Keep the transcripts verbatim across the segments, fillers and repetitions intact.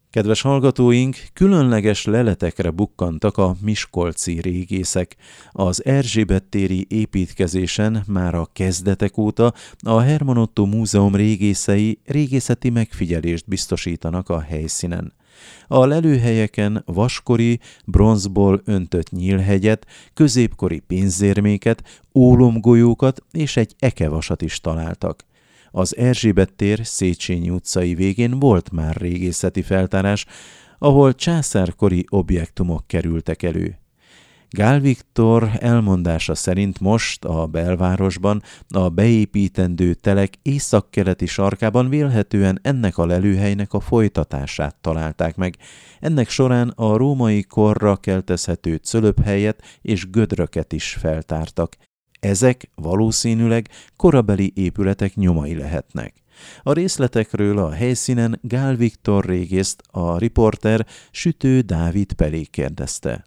Kedves hallgatóink, különleges leletekre bukkantak a miskolci régészek. Az Erzsébet-téri építkezésen már a kezdetek óta a Herman Ottó Múzeum régészei régészeti megfigyelést biztosítanak a helyszínen. A lelőhelyeken vaskori, bronzból öntött nyílhegyet, középkori pénzérméket, ólomgolyókat és egy ekevasat is találtak. Az Erzsébet-tér Széchenyi utcai végén volt már régészeti feltárás, ahol császárkori objektumok kerültek elő. Gál Viktor elmondása szerint most a belvárosban, a beépítendő telek északkeleti sarkában vélhetően ennek a lelőhelynek a folytatását találták meg. Ennek során a római korra keltezhető cölöphelyet és gödröket is feltártak. Ezek valószínűleg korabeli épületek nyomai lehetnek. A részletekről a helyszínen Gál Viktor régészt a riporter Sütő Dávid Pelé kérdezte.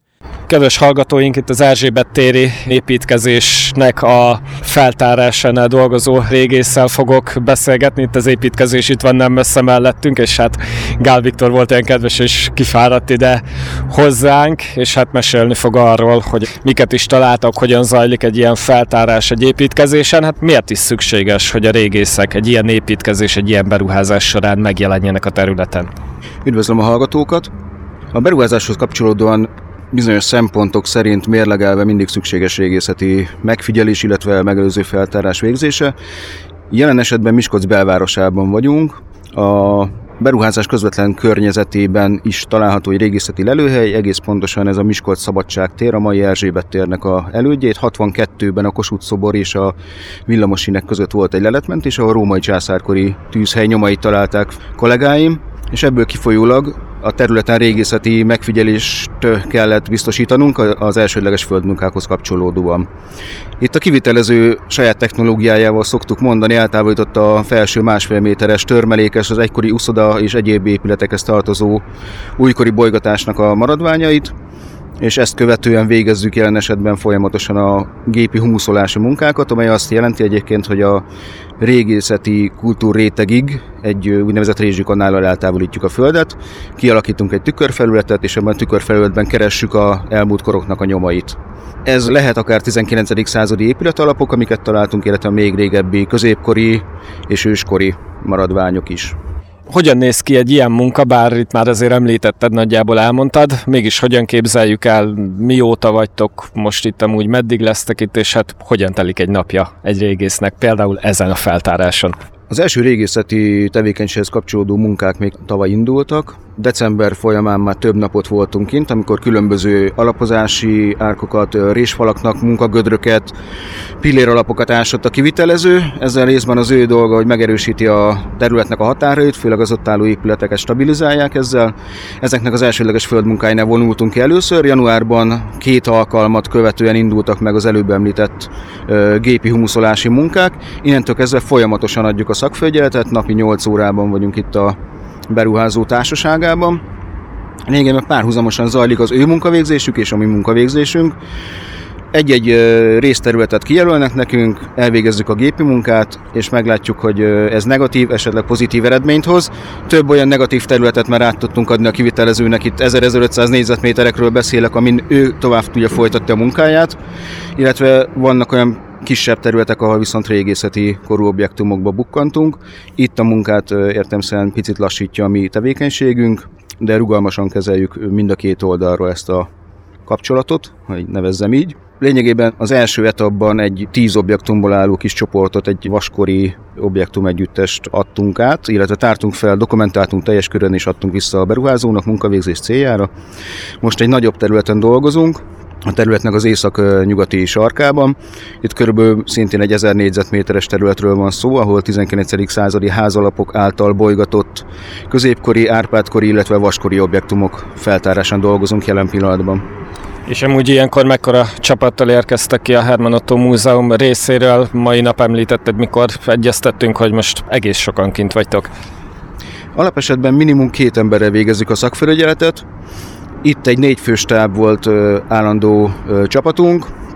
Kedves hallgatóink, itt az Erzsébet-téri építkezésnek a feltárásánál dolgozó régésszel fogok beszélgetni. Itt az építkezés itt van nem messze mellettünk, és hát Gál Viktor volt ilyen kedves és kifáradt ide hozzánk, és hát mesélni fog arról, hogy miket is találtak, hogyan zajlik egy ilyen feltárás egy építkezésen. Hát miért is szükséges, hogy a régészek egy ilyen építkezés, egy ilyen beruházás során megjelenjenek a területen? Üdvözlöm a hallgatókat! A beruházáshoz kapcsolódóan bizonyos szempontok szerint mérlegelve mindig szükséges régészeti megfigyelés, illetve megelőző feltárás végzése. Jelen esetben Miskolc belvárosában vagyunk. A beruházás közvetlen környezetében is található egy régészeti lelőhely, egész pontosan ez a Miskolc Szabadság tér, a mai Erzsébet térnek a elődjét. hatvankettőben a Kossuth szobor és a villamosínek között volt egy leletmentés, ahol a római császárkori tűzhely nyomait találták kollégáim, és ebből kifolyólag a területen régészeti megfigyelést kellett biztosítanunk az elsődleges földmunkákhoz kapcsolódóan. Itt a kivitelező saját technológiájával szoktuk mondani, eltávolította a felső másfél méteres törmelékes, az egykori uszoda és egyéb épületekhez tartozó újkori bolygatásnak a maradványait, és ezt követően végezzük jelen esetben folyamatosan a gépi humuszolási munkákat, amely azt jelenti egyébként, hogy a régészeti kultúrrétegig egy úgynevezett rézsikanállal eltávolítjuk a földet, kialakítunk egy tükörfelületet, és ebben a tükörfelületben keressük a elmúlt koroknak a nyomait. Ez lehet akár tizenkilencedik századi épületalapok, amiket találtunk, illetve még régebbi középkori és őskori maradványok is. Hogyan néz ki egy ilyen munka, bár itt már azért említetted, nagyjából elmondtad, mégis hogyan képzeljük el, mióta vagytok most itt, amúgy meddig lesztek itt, és hát hogyan telik egy napja egy régésznek, például ezen a feltáráson? Az első régészeti tevékenységhez kapcsolódó munkák még tavaly indultak. December folyamán már több napot voltunk kint, amikor különböző alapozási árkokat, résfalaknak, munkagödröket, pilléralapokat ásott a kivitelező. Ezzel részben az ő dolga, hogy megerősíti a területnek a határait, főleg az ott álló épületeket stabilizálják ezzel. Ezeknek az elsődleges földmunkáinál vonultunk ki először. Januárban két alkalmat követően indultak meg az előbb említett uh, gépi humuszolási munkák. Innentől kezdve folyamatosan adjuk a szakfelügyeletet, napi nyolc órában vagyunk itt a beruházó társaságában. Lényegében párhuzamosan zajlik az ő munkavégzésük és a mi munkavégzésünk. Egy-egy részterületet kijelölnek nekünk, elvégezzük a gépi munkát, és meglátjuk, hogy ez negatív, esetleg pozitív eredményt hoz. Több olyan negatív területet már át tudtunk adni a kivitelezőnek, itt ezer-ezerötszáz négyzetméterekről beszélek, amin ő tovább tudja folytatni a munkáját, illetve vannak olyan kisebb területek, ahol viszont régészeti korú objektumokba bukkantunk. Itt a munkát értelemszerűen picit lassítja a mi tevékenységünk, de rugalmasan kezeljük mind a két oldalról ezt a kapcsolatot, hogy nevezzem így. Lényegében az első etapban egy tíz objektumból álló kis csoportot, egy vaskori objektum együttest adtunk át, illetve tártunk fel, dokumentáltunk teljes körön és adtunk vissza a beruházónak munkavégzés céljára. Most egy nagyobb területen dolgozunk, a területnek az észak-nyugati sarkában. Itt körülbelül szintén egy ezer négyzetméteres területről van szó, ahol tizenkilencedik századi házalapok által bolygatott középkori, árpádkori, illetve vaskori objektumok feltárásán dolgozunk jelen pillanatban. És amúgy ilyenkor mekkora csapattal érkeztek ki a Herman Ottó Múzeum részéről? Mai nap említetted, mikor egyeztettünk, hogy most egész sokan kint vagytok. Alapesetben minimum két emberrel végezzük a szakfelügyeletet. Itt egy négy fős stáb volt állandó csapatunk,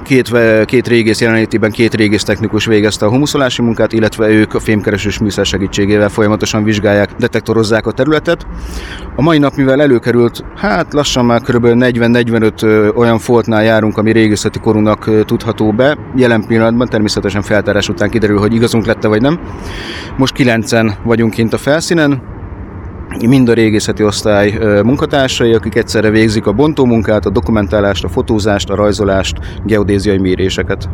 két, két régész jelenlétében két régész technikus végezte a humuszolási munkát, illetve ők a fémkeresős műszer segítségével folyamatosan vizsgálják, detektorozzák a területet. A mai nap, mivel előkerült, hát lassan már kb. negyven-negyvenöt olyan foltnál járunk, ami régészeti korúnak tudható be. Jelen pillanatban természetesen feltárás után kiderül, hogy igazunk lett vagy nem. Most kilencen vagyunk kint a felszínen, mind a régészeti osztály munkatársai, akik egyszerre végzik a bontómunkát, a dokumentálást, a fotózást, a rajzolást, geodéziai méréseket.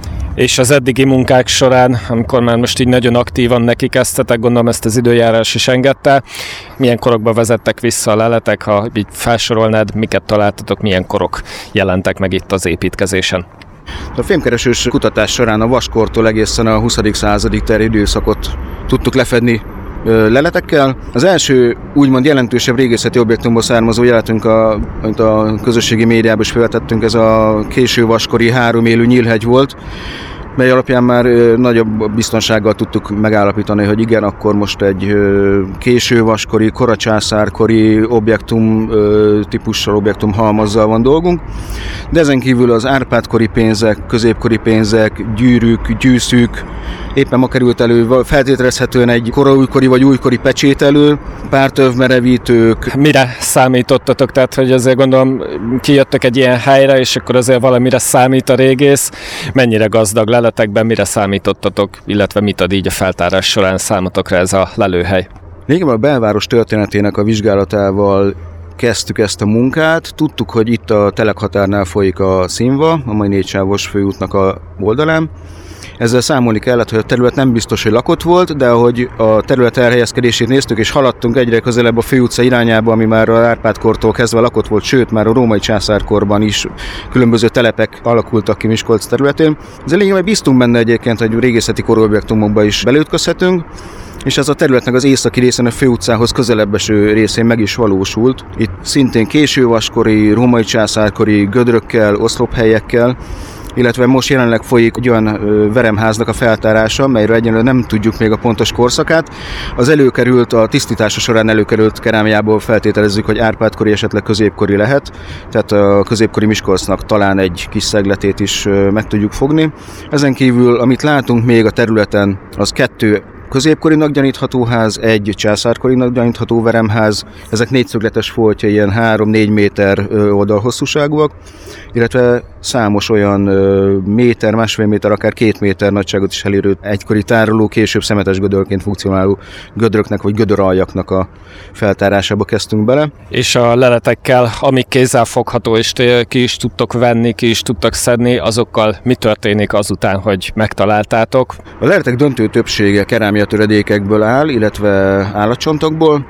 És az eddigi munkák során, amikor már most így nagyon aktívan neki kezdtetek, gondolom ezt az időjárás is engedte, milyen korokba vezettek vissza a leletek, ha így felsorolnád, miket találtatok, milyen korok jelentek meg itt az építkezésen? A fémkeresős kutatás során a vaskortól egészen a huszadik századig terjedő időszakot tudtuk lefedni leletekkel. Az első úgymond jelentősebb régészeti objektumból származó jeletünk, a, amit a közösségi médiában is feltettünk, ez a késő vaskori három élő nyílhegy volt, mely alapján már nagyobb biztonsággal tudtuk megállapítani, hogy igen, akkor most egy késő vaskori, koracsászárkori objektum típussal, objektum halmazzal van dolgunk. De ezen kívül az Árpád-kori pénzek, középkori pénzek, gyűrűk, gyűszűk, éppen ma került elő feltételezhetően egy koraújkori vagy újkori pecsételő, pártövmerevítők. Mire számítottatok? Tehát, hogy azért gondolom kijöttek egy ilyen helyre, és akkor azért valamire számít a régész. Mennyire gazdag leletekben, mire számítottatok, illetve mit ad így a feltárás során számotokra ez a lelőhely? Régebben a belváros történetének a vizsgálatával kezdtük ezt a munkát. Tudtuk, hogy itt a telekhatárnál folyik a Színva, a mai négysávos főútnak a oldalán. Ezzel számolni kellett, hogy a terület nem biztos, hogy lakott volt, de ahogy a terület elhelyezkedését néztük, és haladtunk egyre közelebb a főutca irányába, ami már a Árpád-kortól kezdve lakott volt, sőt, már a római császárkorban is különböző telepek alakultak ki Miskolc területén. Ez lényegében bíztunk benne egyébként, hogy régészeti korú objektumokba is belütközhetünk, és ez a területnek az északi részén, a főutcához közelebb eső részén meg is valósult. Itt szintén késővaskori, római császárkori gödrökkel, oszlophelyekkel, illetve most jelenleg folyik egy olyan veremháznak a feltárása, melyről egyenlően nem tudjuk még a pontos korszakát. Az előkerült, a tisztítása során előkerült kerámiából feltételezzük, hogy Árpád-kori, esetleg középkori lehet, tehát a középkori Miskolcnak talán egy kis szegletét is meg tudjuk fogni. Ezen kívül, amit látunk még a területen, az kettő középkorinak gyanítható ház, egy császárkorinak gyanítható veremház, ezek négyszögletes foltja, ilyen három-négy méter oldalhosszúságúak, illetve számos olyan méter, másfél méter, akár két méter nagyságot is elérő egykori tároló, később szemetes gödörként funkcionáló gödröknek vagy gödöraljaknak a feltárásába kezdtünk bele. És a leletekkel, amik kézzelfogható, és ki is tudtok venni, ki is tudtak szedni, azokkal mi történik azután, hogy megtaláltátok? A leletek döntő többsége kerámia töredékekből áll, illetve állatcsontokból,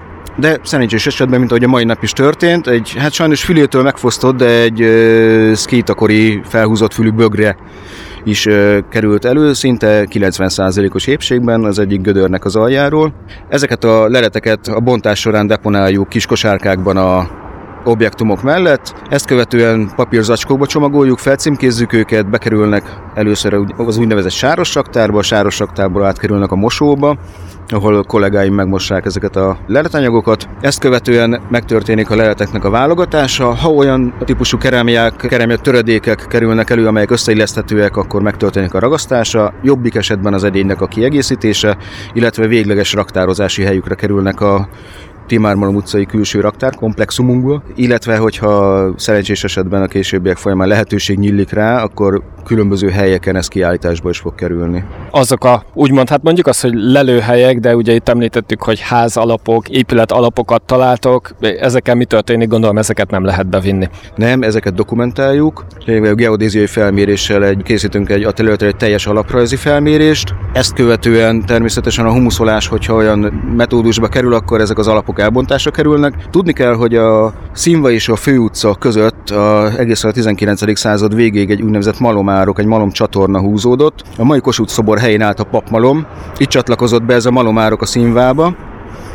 de szerencsés esetben, mint ahogy a mai nap is történt, egy, hát sajnos fülétől megfosztott, de egy uh, szkétakori felhúzott fülű bögre is uh, került elő, szinte kilencven százalékos épségben az egyik gödörnek az aljáról. Ezeket a leleteket a bontás során deponáljuk kis kosárkákban a objektumok mellett, ezt követően papírzacskókba csomagoljuk, felcímkézzük őket, bekerülnek először az úgynevezett sáros raktárba, a sáros raktárból átkerülnek a mosóba, ahol a kollégáim megmossák ezeket a leletanyagokat. Ezt követően megtörténik a leleteknek a válogatása. Ha olyan típusú kerámiák, kerámia töredékek kerülnek elő, amelyek összeilleszthetőek, akkor megtörténik a ragasztása, jobbik esetben az edénynek a kiegészítése, illetve végleges raktározási helyükre kerülnek a Timármalom utcai külső raktárkomplexumunkból, illetve hogyha szerencsés esetben a későbbiek folyamán lehetőség nyílik rá, akkor különböző helyeken ez kiállításba is fog kerülni. Azok a, úgymond, hát mondjuk azt, hogy lelőhelyek, de ugye itt említettük, hogy ház alapok, épület alapokat találtok, ezeken mi történik, gondolom ezeket nem lehet bevinni. Nem, ezeket dokumentáljuk. A geodéziai felméréssel egy, készítünk egy a területre egy teljes alaprajzi felmérést. Ezt követően természetesen a humuszolás, hogyha olyan metódusba kerül, akkor ezek az alapok elbontásra kerülnek. Tudni kell, hogy a Színva és a főutca között a, egészen a tizenkilencedik század végéig egy úgynevezett malomárok, egy malomcsatorna húzódott. A mai Kossuth szobor helyén állt a papmalom, itt csatlakozott be ez a malomárok a Színvába,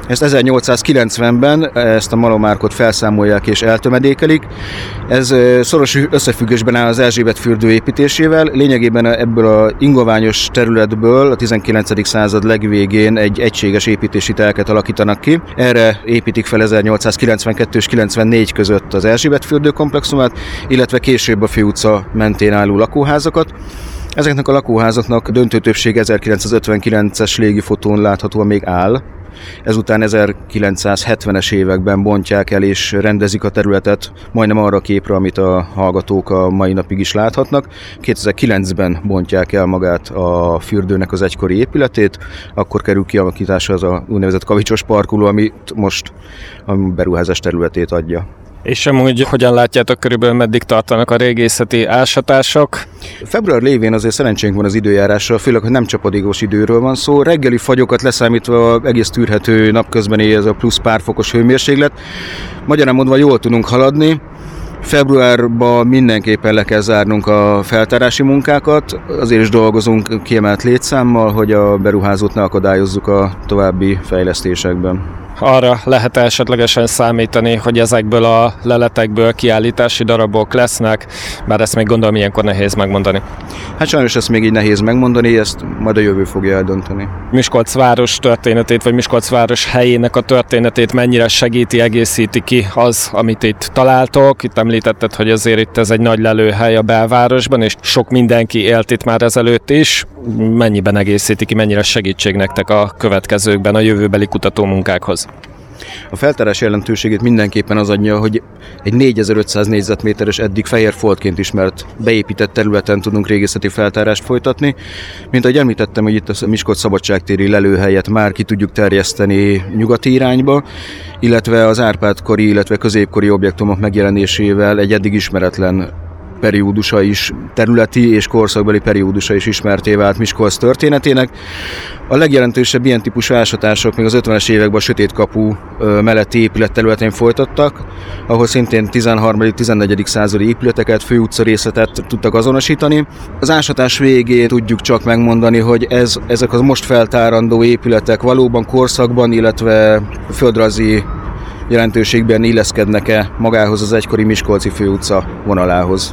Ezt ezernyolcszázkilencvenben ezt a malomárkot felszámolják és eltömedékelik. Ez szoros összefüggésben áll az Erzsébet-fürdő építésével. Lényegében ebből a ingoványos területből a tizenkilencedik század legvégén egy egységes építési telket alakítanak ki. Erre építik fel ezernyolcszázkilencvenkettő és kilencvennégy között az Erzsébet-fürdő komplexumát, illetve később a főutca mentén álló lakóházakat. Ezeknek a lakóházaknak döntő többség ezerkilencszázötvenkilences légifotón láthatóan még áll. Ezután ezerkilencszázhetvenes években bontják el és rendezik a területet majdnem arra a képre, amit a hallgatók a mai napig is láthatnak. kétezer-kilencben bontják el magát a fürdőnek az egykori épületét, akkor kerül kialakításra az a úgynevezett kavicsos parkoló, amit most a beruházás területét adja. És amúgy hogyan látjátok, körülbelül meddig tartanak a régészeti ásatások? Február lévén azért szerencsénk van az időjárásra, főleg, hogy nem csapadékos időről van szó. Reggeli fagyokat leszámítva egész tűrhető napközbeni ez a plusz pár fokos hőmérséklet. Magyarán mondva jól tudunk haladni. Februárban mindenképpen le kell zárnunk a feltárási munkákat, azért is dolgozunk kiemelt létszámmal, hogy a beruházót ne akadályozzuk a további fejlesztésekben. Arra lehet esetlegesen számítani, hogy ezekből a leletekből kiállítási darabok lesznek, bár ezt még gondolom ilyenkor nehéz megmondani. Hát sajnos ezt még így nehéz megmondani, ezt majd a jövő fogja eldönteni. Miskolc város történetét, vagy Miskolc város helyének a történetét mennyire segíti, egészíti ki az, amit itt találtok? Itt említetted, hogy azért itt ez egy nagy lelőhely a belvárosban, és sok mindenki élt itt már ezelőtt is. Mennyiben egészíti ki, mennyire segítség nektek a következőkben, a jövőbeli kutatómunkákhoz? A feltárás jelentőségét mindenképpen az adja, hogy egy négyezer-ötszáz négyzetméteres eddig fehér foltként ismert beépített területen tudunk régészeti feltárást folytatni. Mint ahogy említettem, hogy itt a Miskolc szabadságtéri lelőhelyet már ki tudjuk terjeszteni nyugati irányba, illetve az Árpád-kori, illetve középkori objektumok megjelenésével egy eddig ismeretlen periódusa is, területi és korszakbeli periódusa is ismerté vált Miskolc történetének. A legjelentősebb ilyen típusú ásatások még az ötvenes években a Sötét kapu melletti épületterületén folytattak, ahol szintén tizenharmadik-tizennegyedik századi épületeket, főutca részletet tudtak azonosítani. Az ásatás végén tudjuk csak megmondani, hogy ez, ezek az most feltárandó épületek valóban korszakban, illetve földrajzi jelentőségben illeszkednek-e magához az egykori Miskolci főutca vonalához.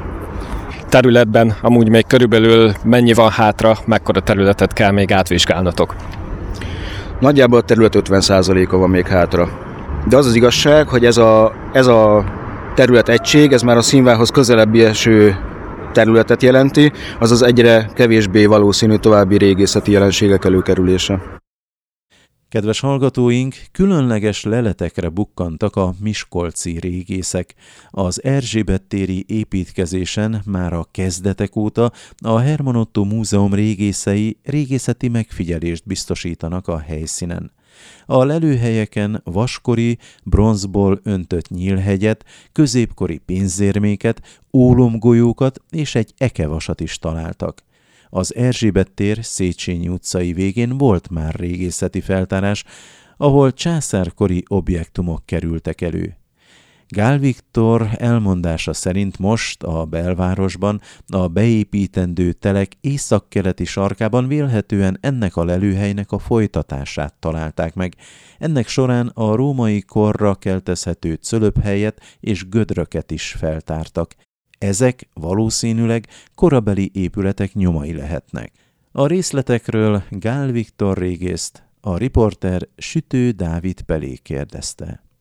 Területben amúgy még körülbelül mennyi van hátra, mekkora területet kell még átvizsgálnatok? Nagyjából a terület ötven százaléka van még hátra. De az az igazság, hogy ez a, ez a terület egység, ez már a színválhoz közelebbi eső területet jelenti, azaz egyre kevésbé valószínű további régészeti jelenségek előkerülése. Kedves hallgatóink, különleges leletekre bukkantak a miskolci régészek. Az Erzsébet-téri építkezésen már a kezdetek óta a Herman Ottó Múzeum régészei régészeti megfigyelést biztosítanak a helyszínen. A lelőhelyeken vaskori, bronzból öntött nyílhegyet, középkori pénzérméket, ólomgolyókat és egy ekevasat is találtak. Az Erzsébet tér Széchenyi utcai végén volt már régészeti feltárás, ahol császárkori objektumok kerültek elő. Gál Viktor elmondása szerint most a belvárosban a beépítendő telek északkeleti sarkában vélhetően ennek a lelőhelynek a folytatását találták meg. Ennek során a római korra keltezhető cölöphelyet és gödröket is feltártak. Ezek valószínűleg korabeli épületek nyomai lehetnek. A részletekről Gál Viktor régészt a riporter Sütő Dávid Pelé kérdezte.